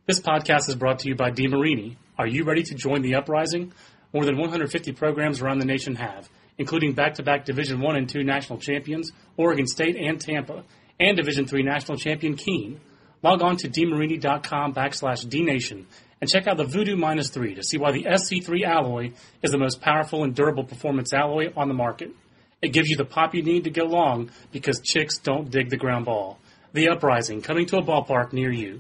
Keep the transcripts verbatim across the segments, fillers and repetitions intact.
This podcast is brought to you by DeMarini. Are you ready to join the uprising? More than one hundred fifty programs around the nation have, including back-to-back Division One and Two national champions, Oregon State and Tampa, and Division Three national champion Keene. Log on to dmarini.com backslash dnation and check out the Voodoo Minus three to see why the S C three alloy is the most powerful and durable performance alloy on the market. It gives you the pop you need to get along because chicks don't dig the ground ball. The Uprising, coming to a ballpark near you.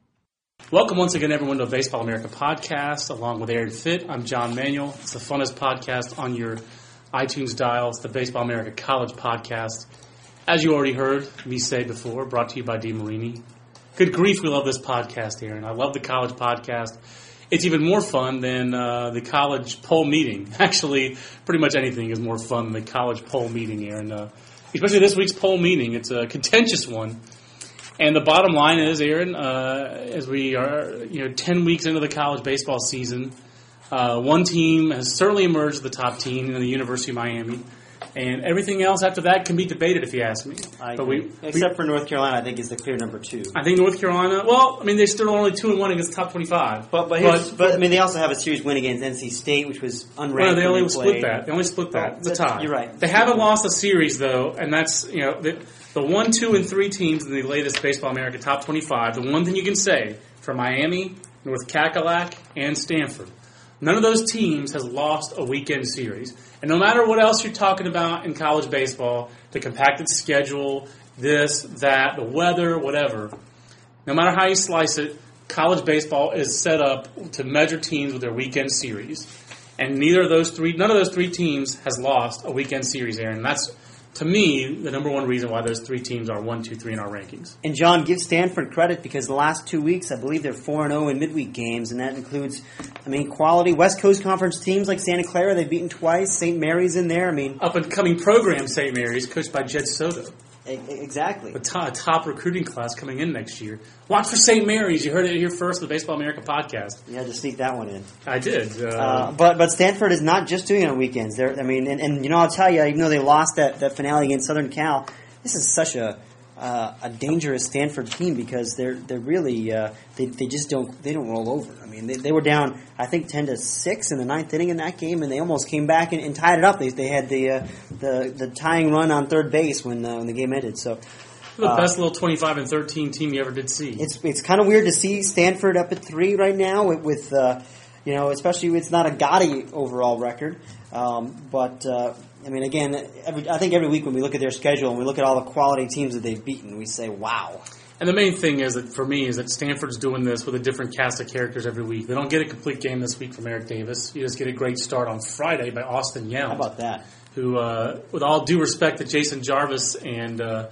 Welcome once again, everyone, to a Baseball America podcast, along with Aaron Fitt. I'm John Manuel. It's the funnest podcast on your iTunes dial. It's the Baseball America College podcast. As you already heard me say before, brought to you by DeMarini. Good grief, we love this podcast, Aaron. I love the college podcast. It's even more fun than uh, the college poll meeting. Actually, pretty much anything is more fun than the college poll meeting, Aaron. Uh, especially this week's poll meeting. It's a contentious one. And the bottom line is, Aaron, uh, as we are, you know, ten weeks into the college baseball season, uh, one team has certainly emerged the top team in the University of Miami, and everything else after that can be debated, if you ask me. I but agree. we, Except we, for North Carolina, I think is the clear number two. I think North Carolina. Well, I mean, they're still only two and one against the top twenty-five. But but, but but I mean, they also have a series win against N C State, which was unranked. Well, they only when split that. They only split that. Oh, it's a tie. You're right. They haven't lost a series though, and that's you know. The, The one, two, and three teams in the latest Baseball America Top twenty-five, the one thing you can say for Miami, North Cackalack, and Stanford, none of those teams has lost a weekend series. And no matter what else you're talking about in college baseball, the compacted schedule, this, that, the weather, whatever, no matter how you slice it, college baseball is set up to measure teams with their weekend series. And neither of those three, none of those three teams has lost a weekend series, Aaron. That's, to me, the number one reason why those three teams are one, two, three in our rankings. And John, give Stanford credit because the last two weeks, I believe they're four and zero in midweek games, and that includes, I mean, quality West Coast Conference teams like Santa Clara. They've beaten twice. Saint Mary's in there. I mean, up and coming program Saint Mary's, coached by Jed Soto. Exactly. A top, top recruiting class coming in next year. Watch for Saint Mary's. You heard it here first on the Baseball America podcast. You had to sneak that one in. I did. Uh, uh, but but Stanford is not just doing it on weekends. They're, I mean, and, and you know, I'll tell you, even though they lost that, that finale against Southern Cal, this is such a uh, a dangerous Stanford team because they're they're really uh, they they just don't they don't roll over. I mean, they, they were down I think ten to six in the ninth inning in that game, and they almost came back and, and tied it up. They they had the uh, the the tying run on third base when uh, when the game ended. So. The uh, best little twenty-five and thirteen team you ever did see. It's it's kind of weird to see Stanford up at three right now with, with uh, you know, especially it's not a gaudy overall record. Um, but, uh, I mean, again, every, I think every week when we look at their schedule and we look at all the quality teams that they've beaten, we say, wow. And the main thing is that for me is that Stanford's doing this with a different cast of characters every week. They don't get a complete game this week from Eric Davis. You just get a great start on Friday by Austin Yount. How about that? Who, uh, with all due respect to Jason Jarvis and uh,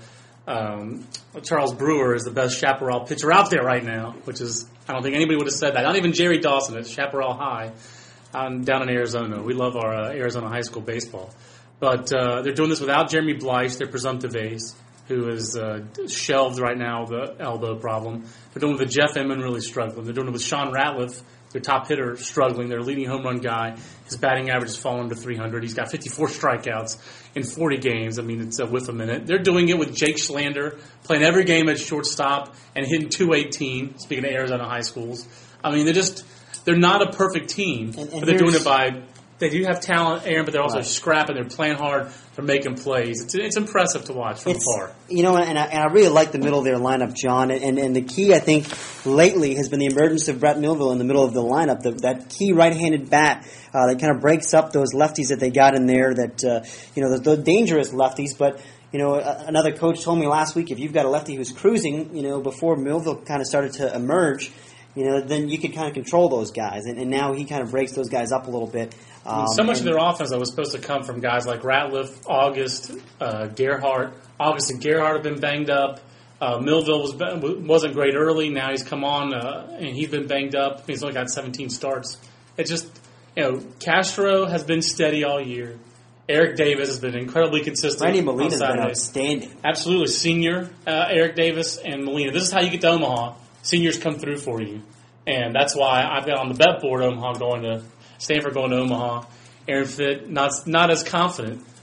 um, Charles Brewer, is the best Chaparral pitcher out there right now, which is, I don't think anybody would have said that. Not even Jerry Dawson at Chaparral High um, down in Arizona. We love our uh, Arizona high school baseball. But uh, they're doing this without Jeremy Blyche, their presumptive ace, who is uh, shelved right now with the elbow problem. They're doing it with Jeff Inman really struggling. They're doing it with Sean Ratliff, their top hitter, struggling. Their leading home run guy, his batting average has fallen to three hundred. He's got fifty-four strikeouts in forty games. I mean, it's a whiff a minute. They're doing it with Jake Schlander, playing every game at shortstop and hitting two eighteen, speaking of Arizona high schools. I mean, they're just, they're not a perfect team, and, and but they're doing it by, they do have talent, Aaron, but they're also right. scrapping, they're playing hard, they're making plays. It's it's impressive to watch from it's, afar. You know, and I, and I really like the middle of their lineup, John. And, and the key, I think, lately has been the emergence of Brett Millville in the middle of the lineup. The, that key right-handed bat uh, that kind of breaks up those lefties that they got in there. That uh, you know, the, the dangerous lefties, but. You know, another coach told me last week if you've got a lefty who's cruising, you know, before Millville kind of started to emerge, you know, then you could kind of control those guys. And, and now he kind of breaks those guys up a little bit. Um, I mean, so much of their offense that was supposed to come from guys like Ratliff, August, uh, Gerhardt. August and Gerhardt have been banged up. Uh, Millville was, wasn't great early. Now he's come on, uh, and he's been banged up. He's only got seventeen starts. It's just, you know, Castro has been steady all year. Eric Davis has been incredibly consistent. Randy Molina's been outstanding. Absolutely. Senior uh, Eric Davis and Molina. This is how you get to Omaha. Seniors come through for you. And that's why I've got on the bet board Omaha going to Stanford going to Omaha. Aaron Fitt, not not as confident.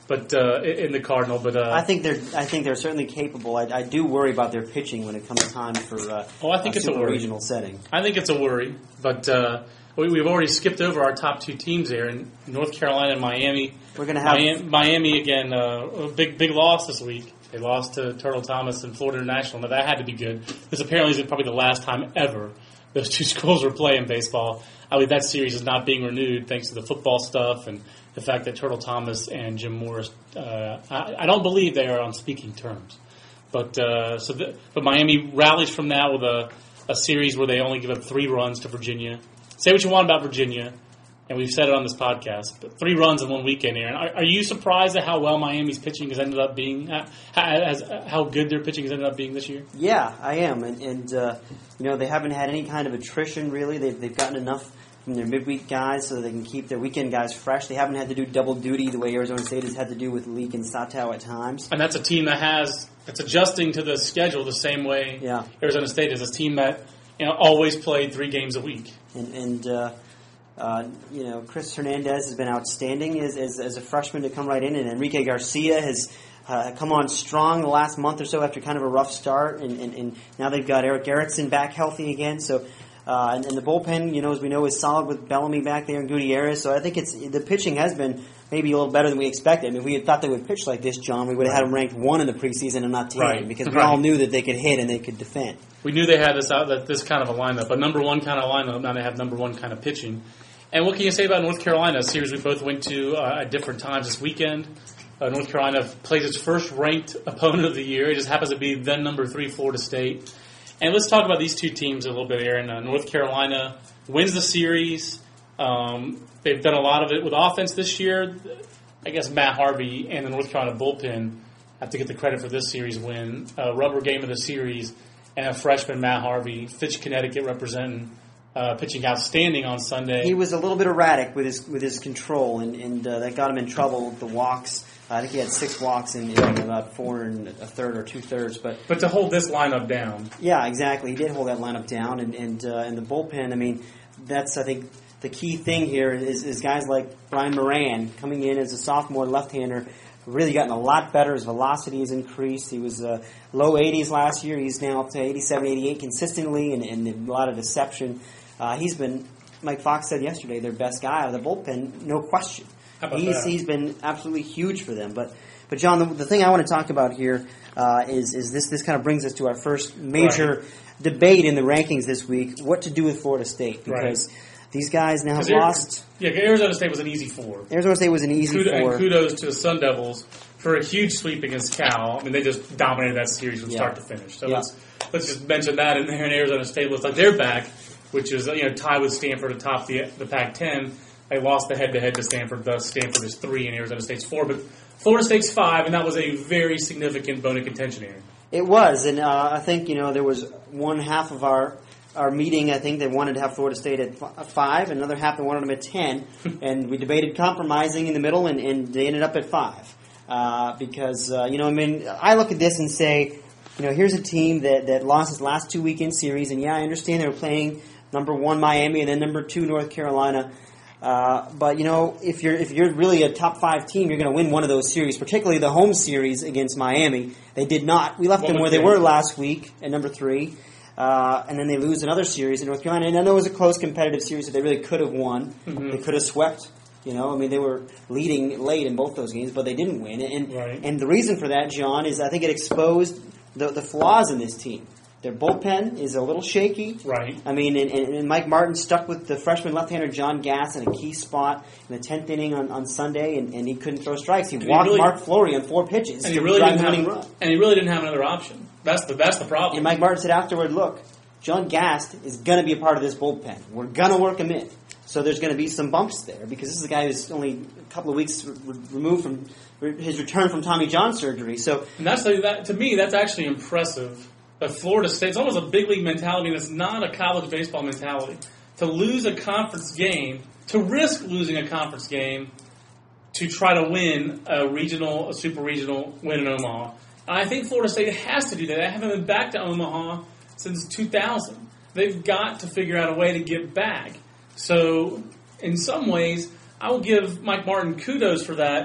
but uh, in the Cardinal. But uh, I think they're I think they're certainly capable. I, I do worry about their pitching when it comes time for uh, oh, I think a it's a worry. regional setting. I think it's a worry, but uh, we, we've already skipped over our top two teams there in North Carolina and Miami. We're going to have Miami, Miami again. Uh, a big big loss this week. They lost to Turtle Thomas and Florida International. Now that had to be good. This apparently is probably the last time ever those two schools will play in baseball. I believe that series is not being renewed thanks to the football stuff and the fact that Turtle Thomas and Jim Morris, uh, I, I don't believe they are on speaking terms. But uh, so, the, but Miami rallies from that with a, a series where they only give up three runs to Virginia. Say what you want about Virginia, and we've said it on this podcast, but three runs in one weekend, Aaron. Are, are you surprised at how well Miami's pitching has ended up being, how, as, how good their pitching has ended up being this year? Yeah, I am, and, and uh, you know they haven't had any kind of attrition really. They've they've gotten enough from their midweek guys so they can keep their weekend guys fresh. They haven't had to do double duty the way Arizona State has had to do with Leak and Satow at times. And that's a team that has that's adjusting to the schedule the same way yeah. Arizona State is. A team that you know always played three games a week. And, and uh, uh, you know, Chris Hernandez has been outstanding as, as as a freshman to come right in, and Enrique Garcia has uh, come on strong the last month or so after kind of a rough start, and, and, and now they've got Eric Gerritsen back healthy again. So. Uh, and, and the bullpen, you know, as we know, is solid with Bellamy back there and Gutierrez. So I think it's the pitching has been maybe a little better than we expected. I mean, if we had thought they would pitch like this, John, we would have had them ranked one in the preseason and not ten, right. because we right. all knew that they could hit and they could defend. We knew they had this out, that this kind of a lineup, a number one kind of lineup. Now they have number one kind of pitching. And what can you say about North Carolina? A series we both went to uh, at different times this weekend. Uh, North Carolina plays its first ranked opponent of the year. It just happens to be then number three Florida State. And let's talk about these two teams a little bit, Aaron. Uh, North Carolina wins the series. Um, they've done a lot of it with offense this year. I guess Matt Harvey and the North Carolina bullpen have to get the credit for this series win. Uh, rubber game of the series, and a freshman, Matt Harvey, Fitch, Connecticut, representing, uh, pitching outstanding on Sunday. He was a little bit erratic with his with his control, and, and uh, that got him in trouble with the walks. I think he had six walks in, in about four and a third or two thirds. But but to hold this lineup down. Yeah, exactly. He did hold that lineup down. And and, uh, and the bullpen, I mean, that's, I think, the key thing here is, is guys like Brian Moran coming in as a sophomore left-hander, really gotten a lot better. His velocity has increased. He was uh, low eighties last year. He's now up to eighty-seven, eighty-eight consistently, and, and a lot of deception. Uh, he's been, like Fox said yesterday, their best guy out of the bullpen, no question. He's, he's been absolutely huge for them. But, but John, the, the thing I want to talk about here uh, is, is this This kind of brings us to our first major right. debate in the rankings this week, what to do with Florida State. Because right. these guys now have lost. Yeah, Arizona State was an easy four. Arizona State was an easy Kudos, four. And kudos to the Sun Devils for a huge sweep against Cal. I mean, they just dominated that series from yeah. start to finish. So yeah. let's let's just mention that. And there in Arizona State looks like they're back, which is you know tied with Stanford atop the the Pac ten. They lost the head-to-head to Stanford, thus Stanford is three and Arizona State's four. But Florida State's five, and that was a very significant bone of contention here. It was, and uh, I think, you know, there was one half of our our meeting, I think, they wanted to have Florida State at f- five, and another half they wanted them at ten. And we debated compromising in the middle, and, and they ended up at five. Uh, because, uh, you know, I mean, I look at this and say, you know, here's a team that, that lost its last two weekend series, and yeah, I understand they were playing number one Miami and then number two North Carolina. Uh, but you know, if you're if you're really a top five team, you're going to win one of those series, particularly the home series against Miami. They did not. We left what them where they were last week at number three, uh, and then they lose another series in North Carolina. And I know it was a close, competitive series that they really could have won. Mm-hmm. They could have swept. You know, I mean, they were leading late in both those games, but they didn't win. And right. and the reason for that, John, is I think it exposed the the flaws in this team. Their bullpen is a little shaky. Right. I mean, and, and Mike Martin stuck with the freshman left-hander John Gass in a key spot in the tenth inning on, on Sunday, and, and he couldn't throw strikes. He and walked he really, Mark Flory on four pitches and to he really drive didn't the winning have, run. And he really didn't have another option. That's the that's the problem. And Mike Martin said afterward, look, John Gass is going to be a part of this bullpen. We're going to work him in. So there's going to be some bumps there, because this is a guy who's only a couple of weeks re- removed from re- his return from Tommy John surgery. So and that's that, to me, that's actually impressive. But Florida State, it's almost a big league mentality, and it's not a college baseball mentality. To lose a conference game, to risk losing a conference game, to try to win a regional, a super regional win in Omaha. And I think Florida State has to do that. They haven't been back to Omaha since two thousand. They've got to figure out a way to get back. So, in some ways, I will give Mike Martin kudos for that.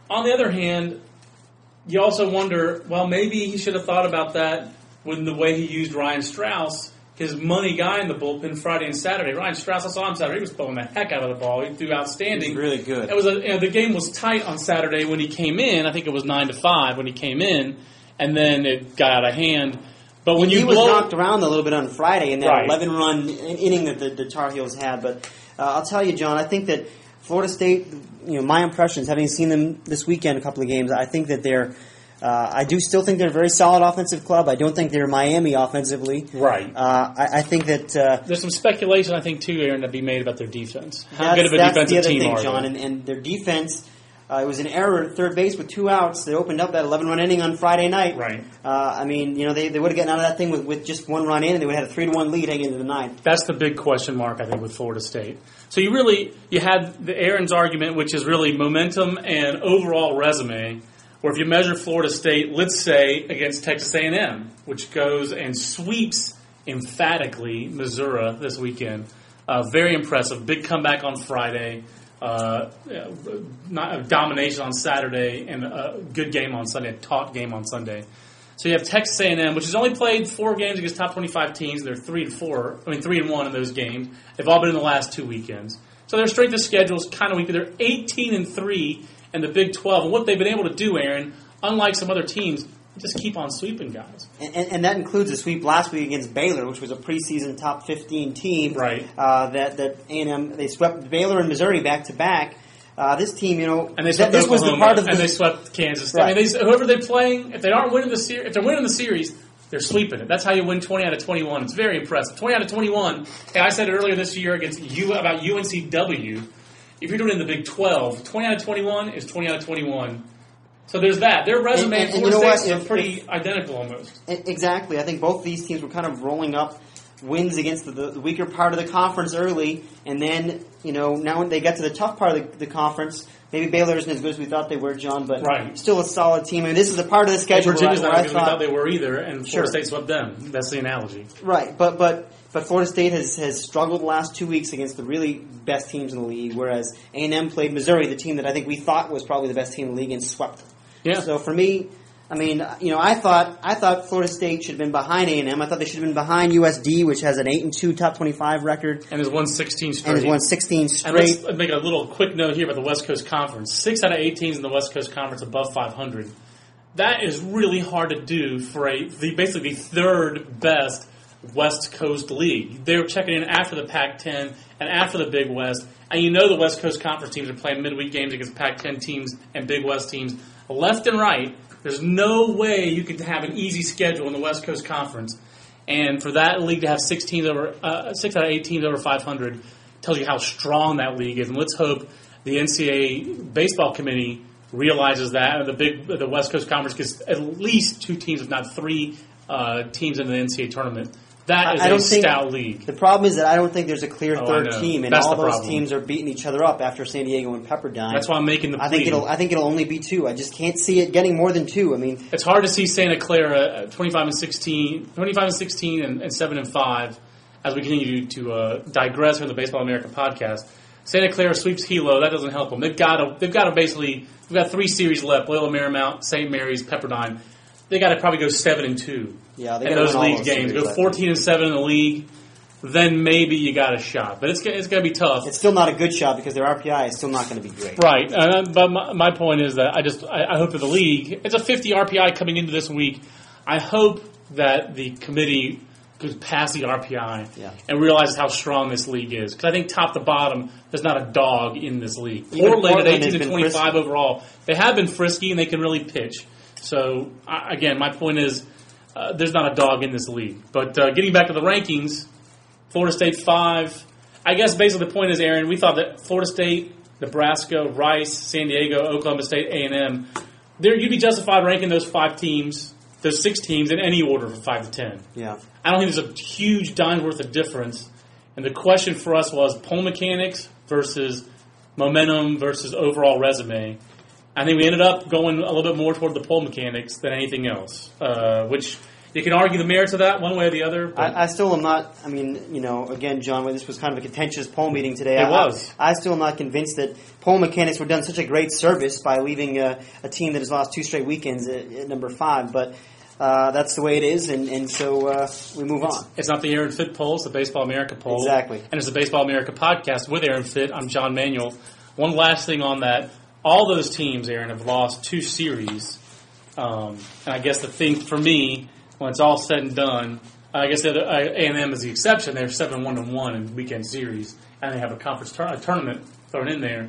on the other hand, you also wonder, well, maybe he should have thought about that with the way he used Ryan Strauss, his money guy in the bullpen Friday and Saturday. Ryan Strauss, I saw him Saturday. He was pulling the heck out of the ball. He threw outstanding. He was really good. It was a, you know, the game was tight on Saturday when he came in. I think it was nine to five when he came in, and then it got out of hand. But when he you was blow, knocked around a little bit on Friday in that Right. eleven-run inning that the, the Tar Heels had. But uh, I'll tell you, John, I think that Florida State, you know, my impressions, having seen them this weekend, a couple of games, I think that they're, uh, I do still think they're a very solid offensive club. I don't think they're Miami offensively. Right. Uh, I, I think that uh, there's some speculation, I think, too, Aaron, to be made about their defense. How that's, good of a that's defensive the other team thing, are John, they? and, and their defense. Uh, it was an error at third base with two outs. They opened up that eleven-run inning on Friday night. Right. Uh, I mean, you know, they, they would have gotten out of that thing with, with just one run in, and they would have had a three to one lead heading into the ninth. That's the big question mark, I think, with Florida State. So you really, you had the Aaron's argument, which is really momentum and overall resume, where if you measure Florida State, let's say, against Texas A and M, which goes and sweeps emphatically Missouri this weekend. Uh, very impressive. Big comeback on Friday. Uh, not, domination on Saturday, and a good game on Sunday, a taut game on Sunday. So you have Texas A and M, which has only played four games against top twenty-five teams. They're three and four. I mean, three and one in those games. They've all been in the last two weekends. So their strength of schedule is kind of weak. They're eighteen and three in the Big twelve, and what they've been able to do, Aaron, unlike some other teams, just keep on sweeping guys. And, and, and that includes a sweep last week against Baylor, which was a preseason top fifteen team. Right. Uh, that that A and M, they swept Baylor and Missouri back to back. Uh, this team, you know, and they swept that, this Oklahoma, was the part of and the, they swept Kansas. Right. I mean, they, whoever they're playing, if they aren't winning the series, if they're winning the series, they're sweeping it. That's how you win twenty out of twenty-one. It's very impressive. twenty out of twenty-one. Hey, I said it earlier this year against you about U N C W. If you're doing it in the Big twelve, twenty out of twenty-one is twenty out of twenty-one. So there's that. Their resume and, and, and and Florida you know State's what? are pretty identical almost. Exactly. I think both these teams were kind of rolling up wins against the, the weaker part of the conference early, and then, you know, now when they get to the tough part of the, the conference, maybe Baylor isn't as good as we thought they were, John, but right. still a solid team. I mean, this is a part of the schedule and Virginia's where, not where as I good as we thought, thought they were either, and Florida Sure. State swept them. That's the analogy. Right, but but but Florida State has, has struggled the last two weeks against the really best teams in the league, whereas A and M played Missouri, the team that I think we thought was probably the best team in the league, and swept them. Yeah. So for me, I mean, you know, I thought I thought Florida State should have been behind A and M. I thought they should have been behind U S D, which has an eight and two top twenty-five record, and has won sixteen straight. and has won sixteen straight. And let's make a little quick note here about the West Coast Conference. Six out of eight teams in the West Coast Conference above five hundred. That is really hard to do for a the, basically the third best West Coast league. They're checking in after the Pac ten and after the Big West, and you know the West Coast Conference teams are playing midweek games against Pac ten teams and Big West teams left and right. There's no way you could have an easy schedule in the West Coast Conference, and for that league to have six teams over uh, six out of eight teams over five hundred tells you how strong that league is. And let's hope the N C double A baseball committee realizes that, and the big the West Coast Conference gets at least two teams, if not three, uh, teams in the N C double A tournament. That is I don't a think, stout league. The problem is that I don't think there's a clear Oh, third I know. team, and That's all the those problem. teams are beating each other up after San Diego and Pepperdine. That's why I'm making the plea. I think it'll. I think it'll only be two. I just can't see it getting more than two. I mean, It's hard to see Santa Clara uh, twenty-five and sixteen, twenty-five and sixteen, and, and seven and five. As we continue to uh, digress from the Baseball America podcast, Santa Clara sweeps Hilo. That doesn't help them. They've got to. They've got to basically. We've got three series left: Loyola Marymount, Saint Mary's, Pepperdine. They got to probably go seven and two. Yeah, they in gotta those win all league those games. series Go left. fourteen and seven in the league. Then maybe you got a shot, but it's it's going to be tough. it's still not a good shot because their R P I is still not going to be great. Right, uh, but my, my point is that I just I, I hope that the league, it's a fifty R P I coming into this week. I hope that the committee goes past the R P I Yeah. and realizes how strong this league is. Because I think top to bottom, there's not a dog in this league. Even Portland at Portland has eighteen to been twenty-five frisky. overall, they have been frisky and they can really pitch. So I, again, my point is uh, there's not a dog in this league. But uh, getting back to the rankings. Florida State five. I guess basically the point is, Aaron, we thought that Florida State, Nebraska, Rice, San Diego, Oklahoma State, A and M, there you'd be justified ranking those five teams, those six teams in any order from five to ten. Yeah. I don't think there's a huge dime's worth of difference. And the question for us was poll mechanics versus momentum versus overall resume. I think we ended up going a little bit more toward the poll mechanics than anything else, uh, which You can argue the merits of that one way or the other. I, I still am not, I mean, you know, again, John, this was kind of a contentious poll meeting today. It I, was. I, I still am not convinced that poll mechanics were done such a great service by leaving a, a team that has lost two straight weekends at, at number five. But uh, that's the way it is, and, and so uh, we move it's, on. It's not the Aaron Fitt poll, it's the Baseball America poll. Exactly. And it's the Baseball America podcast with Aaron Fitt. I'm John Manuel. One last thing on that. All those teams, Aaron, have lost two series. Um, and I guess the thing for me, when it's all said and done, I guess the other, uh, A and M is the exception. They're seven one and one in weekend series, and they have a conference tur- a tournament thrown in there.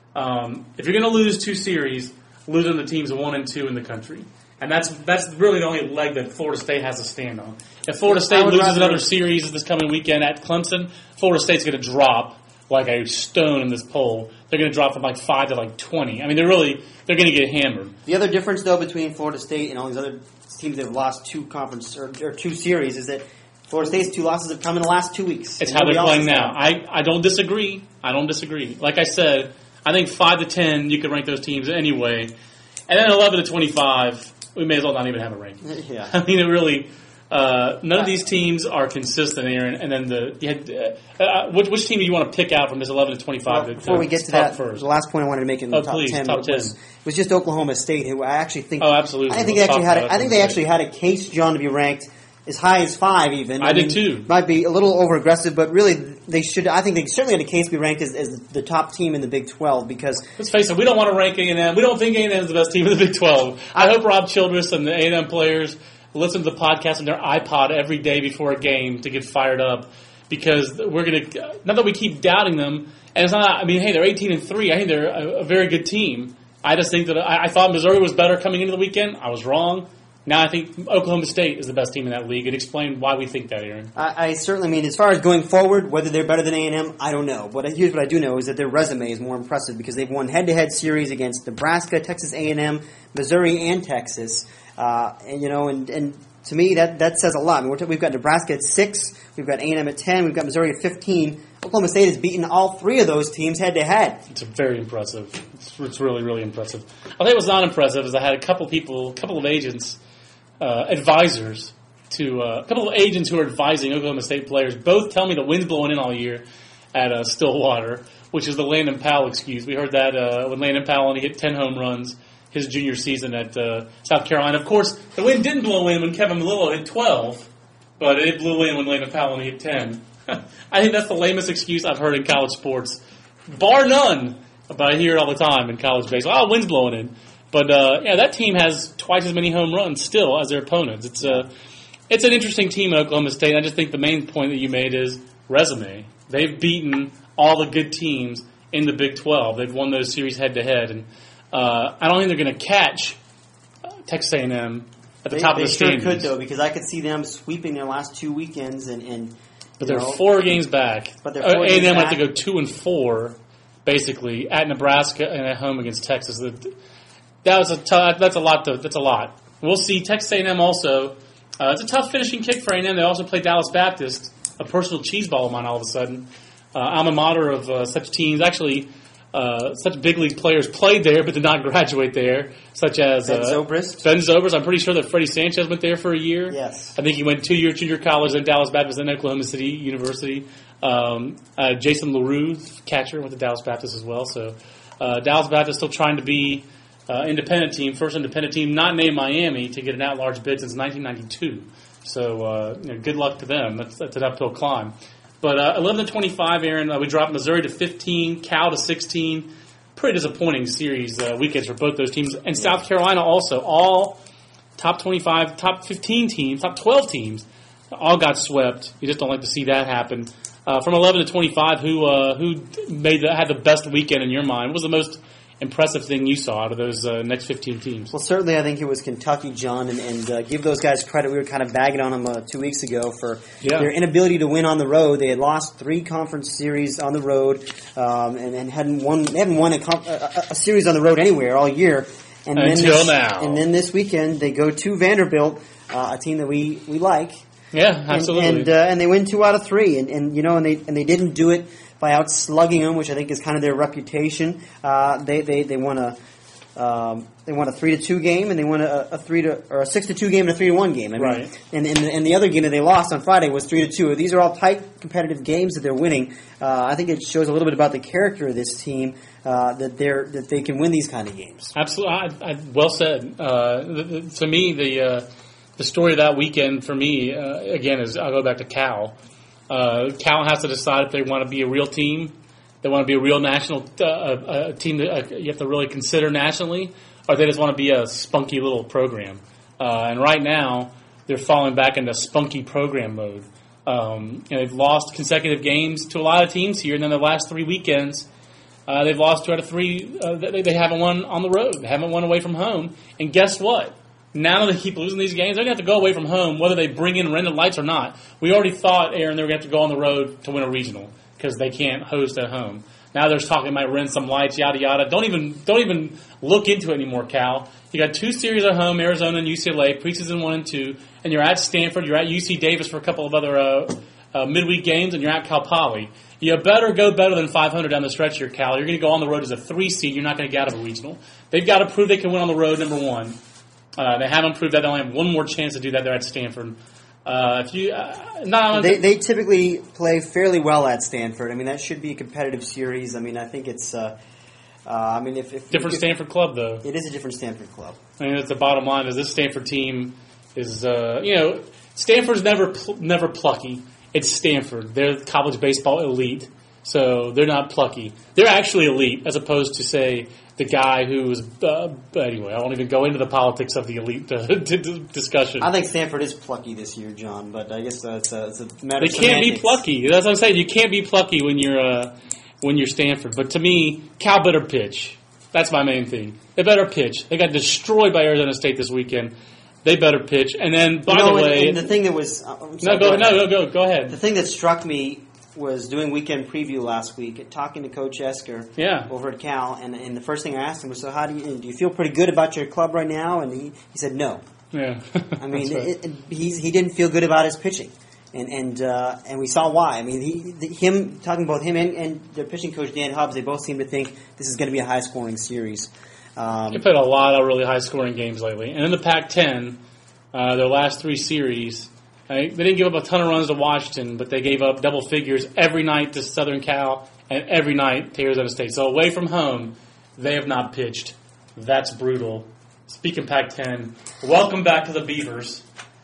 Um, if you're going to lose two series, lose them to teams one and two in the country, and that's that's really the only leg that Florida State has to stand on. If Florida State loses rather, another series this coming weekend at Clemson, Florida State's going to drop like a stone in this poll. They're going to drop from like five to like twenty. I mean, they're really they're going to get hammered. The other difference, though, between Florida State and all these other teams that have lost two conference or, or two series is that Florida State's two losses have come in the last two weeks. It's how they're playing now. I, I don't disagree. I don't disagree. Like I said, I think five to ten you could rank those teams anyway, and then eleven to twenty-five we may as well not even have a ranking. Yeah. I mean, it really. Uh, none of these teams are consistent, Aaron. And then the you had, uh, uh, which, which team do you want to pick out from this eleven to twenty-five? Well, before we get to that, first? the last point I wanted to make in the oh, top please, ten, top ten. Was, was just Oklahoma State, who I actually think. Oh, absolutely. I think we'll they actually had. A, I think they State. actually had a case, John, to be ranked as high as five, even. I, I did mean, too. Might be a little over aggressive, but really they should. I think they certainly had a case to be ranked as, as the top team in the Big twelve because. Let's face it, we don't want to rank A and M. We don't think A and M is the best team in the Big twelve. I, I hope Rob Childress and the A and M players listen to the podcast on their iPod every day before a game to get fired up, because we're going to. Not that we keep doubting them, and it's not. I mean, hey, they're eighteen and three. I think they're a, a very good team. I just think that I, I thought Missouri was better coming into the weekend. I was wrong. Now I think Oklahoma State is the best team in that league. And explain why we think that, Aaron. I, I certainly mean, as far as going forward, whether they're better than A and M, I don't know. But here's what I do know is that their resume is more impressive because they've won head-to-head series against Nebraska, Texas A and M, Missouri, and Texas. Uh, and you know, and, and to me, that, that says a lot. I mean, we're t- we've got Nebraska at six, we've got A and M at ten, we've got Missouri at fifteen. Oklahoma State has beaten all three of those teams head-to-head. It's very impressive. It's, it's really, really impressive. I think what's not impressive is I had a couple people, a couple of agents, uh, advisors, to uh, a couple of agents who are advising Oklahoma State players, both tell me the wind's blowing in all year at uh, Stillwater, which is the Landon Powell excuse. We heard that uh, when Landon Powell only hit ten home runs his junior season at uh, South Carolina. Of course, the wind didn't blow in when Kevin Melillo hit twelve, but it blew in when Landon Powell only hit ten. I think that's the lamest excuse I've heard in college sports, bar none. But I hear it all the time in college baseball. Oh, wind's blowing in. But uh, yeah, that team has twice as many home runs still as their opponents. It's a, it's an interesting team, Oklahoma State. I just think the main point that you made is resume. They've beaten all the good teams in the Big twelve. They've won those series head to head, and uh, I don't think they're going to catch Texas A and M at the they, top they of the sure standings. could, though, because I could see them sweeping their last two weekends and. and But they're know, four games back. But they're Uh, four A and M games have to back. go two and four, basically, at Nebraska and at home against Texas. That that was a tough, that's a lot. To, that's a lot. We'll see. Texas A and M also. Uh, it's a tough finishing kick for A and M. They also play Dallas Baptist, a personal cheese ball of mine. All of a sudden, uh, alma mater of uh, such teams. Actually, uh, such big league players played there, but did not graduate there, such as Ben uh, Zobrist. Ben Zobrist. I'm pretty sure that Freddie Sanchez went there for a year. Yes. I think he went two-year junior college, then Dallas Baptist, then Oklahoma City University. Um, uh, Jason LaRue, catcher, went to Dallas Baptist as well. So uh, Dallas Baptist still trying to be uh, independent team, first independent team not named Miami to get an at-large bid since nineteen ninety-two. So uh, you know, good luck to them. That's, that's an uphill climb. But uh, eleven to twenty-five, Aaron, uh, we dropped Missouri to fifteen, Cal to sixteen. Pretty disappointing series uh, weekends for both those teams. And South Carolina also, all top twenty-five, top fifteen teams, top twelve teams, all got swept. You just don't like to see that happen. Uh, from eleven to twenty-five, who uh, who made the, had the best weekend in your mind? What was the most impressive thing you saw out of those uh, next fifteen teams? Well, certainly I think it was Kentucky, John, and, and uh, give those guys credit. We were kind of bagging on them uh, two weeks ago for Yeah. their inability to win on the road. They had lost three conference series on the road um, and, and hadn't won they hadn't won a, com- a, a series on the road anywhere all year. And then Until this, now. And then this weekend they go to Vanderbilt, uh, a team that we, we like. Yeah, And, absolutely. and, uh, and they win two out of three, and, and you know, and they and they didn't do it by out slugging them, which I think is kind of their reputation. Uh, they they they won a Um, they won a three to two game, and they won a, a three to or a six to two game and a three to one game. I mean, right. And, and, the, and the other game that they lost on Friday was three to two. These are all tight, competitive games that they're winning. Uh, I think it shows a little bit about the character of this team uh, that they're that they can win these kind of games. Absolutely, I, I, well said. Uh, the, the, to me, the uh, the story of that weekend for me uh, again is I'll go back to Cal. Uh, Cal has to decide if they want to be a real team. They want to be a real national uh, a team that uh, you have to really consider nationally, or they just want to be a spunky little program. Uh, and right now, they're falling back into spunky program mode. Um, you know, they've lost consecutive games to a lot of teams here, and then the last three weekends, uh, they've lost two out of three. Uh, they, they haven't won on the road. They haven't won away from home. And guess what? Now that they keep losing these games, they're going to have to go away from home, whether they bring in Rendon Lights or not. We already thought, Aaron, they were going to have to go on the road to win a regional, because they can't host at home. Now there's talking about rent some lights, yada yada. Don't even don't even look into it anymore, Cal. You got two series at home, Arizona and U C L A, preseason one and two, and you're at Stanford, you're at U C Davis for a couple of other uh, uh, midweek games, and you're at Cal Poly. You better go better than five hundred down the stretch here, Cal. You're going to go on the road as a three seed. You're not going to get out of a regional. They've got to prove they can win on the road, number one. Uh, they haven't proved that. They only have one more chance to do that. They're at Stanford. Uh, if you, uh, no, they they typically play fairly well at Stanford. I mean, that should be a competitive series. I mean, I think it's. Uh, uh, I mean, if, if different if, Stanford club though. It is a different Stanford club. I mean, that's the bottom line. Is this Stanford team is uh, you know Stanford's never pl- never plucky. It's Stanford. They're college baseball elite, so they're not plucky. They're actually elite, as opposed to say the guy who's uh, anyway. I won't even go into the politics of the elite uh, discussion. I think Stanford is plucky this year, John, but I guess uh, it's, a, it's a matter. They of can't semantics. be plucky. That's what I'm saying. You can't be plucky when you're uh, when you're Stanford. But to me, Cal better pitch. That's my main thing. They better pitch. They got destroyed by Arizona State this weekend. They better pitch. And then, by you know, the way, and, and the thing that was uh, no, sorry, go, go no, go, go, go ahead. The thing that struck me was doing weekend preview last week, talking to Coach Esker yeah. over at Cal, and, and the first thing I asked him was, "So, how do you do? You feel pretty good about your club right now?" And he, he said, "No." Yeah, I mean, right. it, it, he's, he didn't feel good about his pitching, and and uh, and we saw why. I mean, he, the, him talking about him and, and their pitching coach Dan Hubbs, they both seem to think this is going to be a high scoring series. Um, They played a lot of really high scoring games lately, and in the Pac ten, uh, their last three series. They didn't give up a ton of runs to Washington, but they gave up double figures every night to Southern Cal and every night to Arizona State. So away from home, they have not pitched. That's brutal. Speaking Pac ten, welcome back to the Beavers.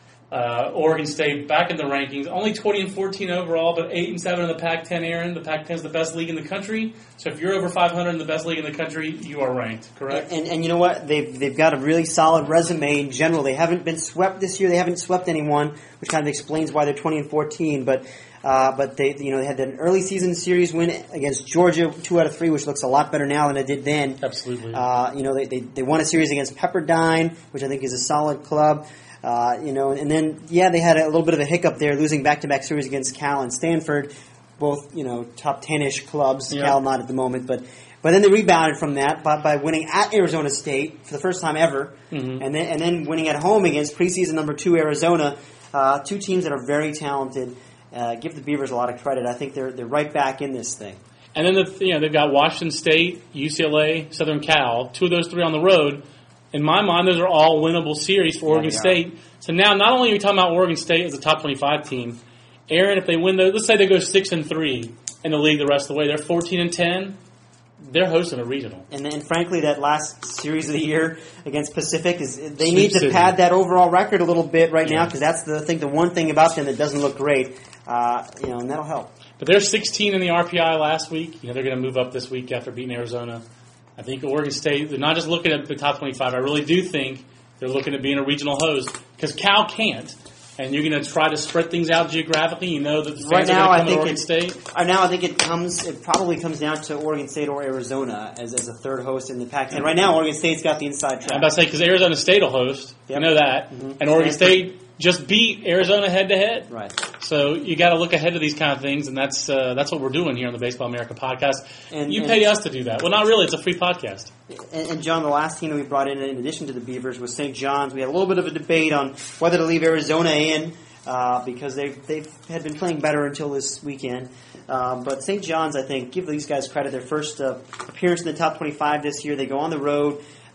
Uh, Oregon State back in the rankings, only twenty and fourteen overall, but eight and seven in the Pac ten. Aaron, the Pac ten is the best league in the country. So if you're over five hundred in the best league in the country, you are ranked. Correct? And, and you know what? They've they've got a really solid resume in general. They haven't been swept this year. They haven't swept anyone, which kind of explains why they're twenty and fourteen. But uh, but they you know they had an early season series win against Georgia, two out of three, which looks a lot better now than it did then. Absolutely. Uh, you know they, they they won a series against Pepperdine, which I think is a solid club. Uh, you know, and then, yeah, they had a little bit of a hiccup there, losing back-to-back series against Cal and Stanford, both, you know, top ten-ish clubs. Yeah. Cal not at the moment, but but then they rebounded from that by, by winning at Arizona State for the first time ever, mm-hmm. and then and then winning at home against preseason number two Arizona, uh, two teams that are very talented. Uh, give the Beavers a lot of credit. I think they're they're right back in this thing. And then the, you know they've got Washington State, U C L A, Southern Cal, two of those three on the road. In my mind, those are all winnable series for Oregon yeah, State. Are. So now, not only are we talking about Oregon State as a top twenty-five team, Aaron, if they win those, let's say they go six and three in the league the rest of the way, they're fourteen and ten. They're hosting a regional. And and frankly, that last series of the year against Pacific is they Sweet need to City. pad that overall record a little bit right yeah. now because that's the thing. The one thing about them that doesn't look great, uh, you know, and that'll help. But they're sixteen in the R P I last week. You know, they're going to move up this week after beating Arizona. I think Oregon State, they're not just looking at the top twenty-five. I really do think they're looking at being a regional host because Cal can't. And you're going to try to spread things out geographically. You know that the fans right now, are going to come to Oregon it, State. Right now, I think it comes. It probably comes down to Oregon State or Arizona as, as a third host in the Pac ten. Right now, Oregon State's got the inside track. I'm about to say because Arizona State will host. Yep. You know that. Mm-hmm. And Oregon State just beat Arizona head to head. Right. So you got to look ahead to these kind of things, and that's uh, that's what we're doing here on the Baseball America podcast. And you and pay us to do that. Well, not really. It's a free podcast. And, and John, the last team that we brought in, in addition to the Beavers, was Saint John's. We had a little bit of a debate on whether to leave Arizona in. Uh, because they've, they've had been playing better until this weekend. Uh, but Saint John's, I think, give these guys credit. Their first uh, appearance in the top twenty-five this year. They go on the road.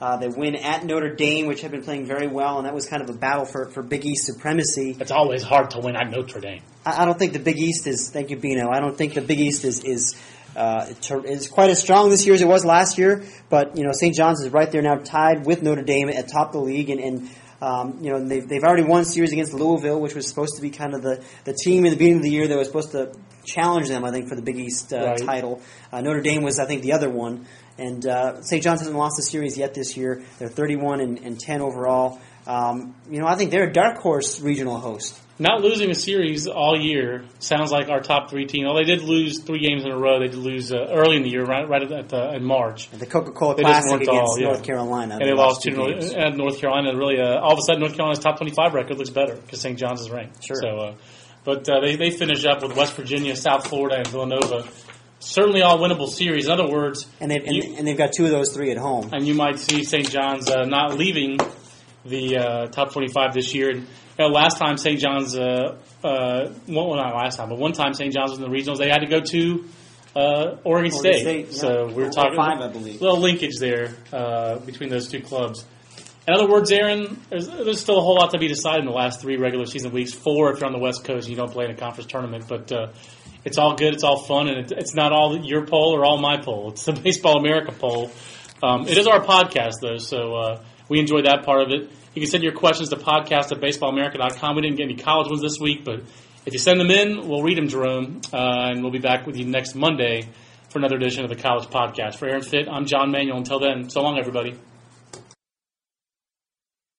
Uh, they win at Notre Dame, which have been playing very well, and that was kind of a battle for, for Big East supremacy. It's always hard to win at Notre Dame. I, I don't think the Big East is, thank you, Bino, I don't think the Big East is is uh, is quite as strong this year as it was last year, but, you know, Saint John's is right there now tied with Notre Dame at top of the league, and, and um, you know, they've, they've already won a series against Louisville, which was supposed to be kind of the, the team in the beginning of the year that was supposed to challenge them, I think, for the Big East uh, right. title. Uh, Notre Dame was, I think, the other one. And uh, Saint John's hasn't lost a series yet this year. They're thirty-one and, and ten overall. Um, you know, I think they're a dark horse regional host. Not losing a series all year sounds like our top three team. Well, they did lose three games in a row. They did lose uh, early in the year, right, right at the, in March. The Coca-Cola they Classic against all, yeah. North Carolina. And they lost to North, uh, North Carolina. Really, uh, all of a sudden, North Carolina's top twenty-five record looks better because Saint John's is ranked. Sure. So, uh, but uh, they they finished up with West Virginia, South Florida, and Villanova. Certainly all winnable series. In other words, and they've and, you, and they've got two of those three at home. And you might see Saint John's uh, not leaving the uh, top twenty-five this year. And you know, last time Saint John's, uh, uh, well, not last time, but one time Saint John's was in the regionals, they had to go to uh, Oregon, Oregon State. State yeah. So we we're or talking five, I believe. A little linkage there uh, between those two clubs. In other words, Aaron, there's, there's still a whole lot to be decided in the last three regular season weeks. Four if you're on the West Coast and you don't play in a conference tournament, but. Uh, It's all good. It's all fun, and it, it's not all your poll or all my poll. It's the Baseball America poll. Um, it is our podcast, though, so uh, we enjoy that part of it. You can send your questions to podcast at baseball america dot com. We didn't get any college ones this week, but if you send them in, we'll read them, Jerome, uh, and we'll be back with you next Monday for another edition of the College Podcast. For Aaron Fitt, I'm John Manuel. Until then, so long, everybody.